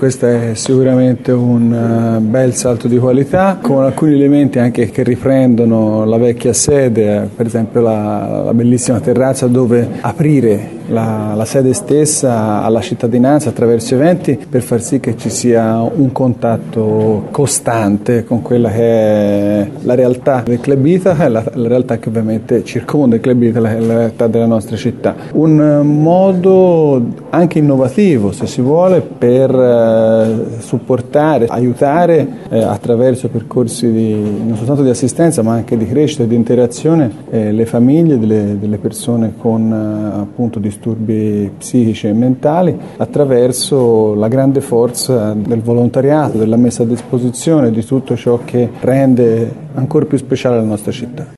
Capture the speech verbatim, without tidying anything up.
questo è sicuramente un bel salto di qualità, con alcuni elementi anche che riprendono la vecchia sede, per esempio la, la bellissima terrazza dove aprire la, la sede stessa alla cittadinanza attraverso eventi per far sì che ci sia un contatto costante con quella che è la realtà del Club Itaca e la, la realtà che ovviamente circonda il Club Itaca e la realtà della nostra città. Un modo anche innovativo, se si vuole, per eh, supportare, aiutare eh, attraverso percorsi di, non soltanto di assistenza ma anche di crescita e di interazione eh, le famiglie delle, delle persone con eh, appunto disturbi psichici e mentali attraverso la grande forza del volontariato, della messa a disposizione di tutto ciò che rende ancora più speciale la nostra città.